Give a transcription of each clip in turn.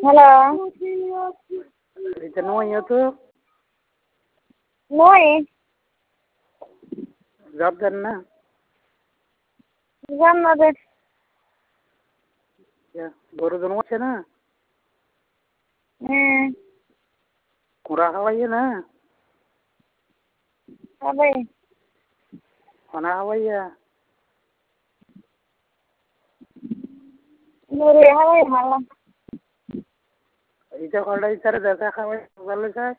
Halo. Itenoi itu Moi. job करना Jannabe. ya baru दोनों আছে না কুড়া খাওয়াইয়ে না Abe. খানা খাওয়াইয়া Nuri hawai malam. এটা কলটা ইতারে দেখা খাওয়াই ভালো চাই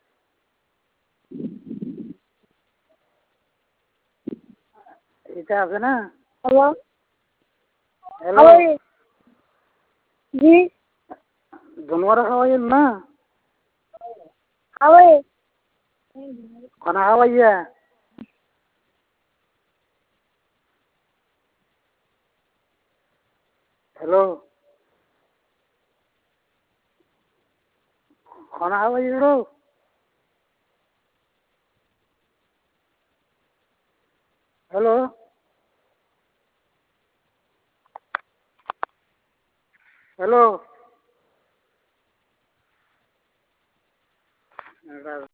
এটা আছে না Halo. Hello Halo. Ji. জানোয়ার খাওয়াইয়েন না Hawai. খানা খাওয়াইয়া হ্যালো খানা খাওয়াইয়ে रो হ্যালো হ্যালো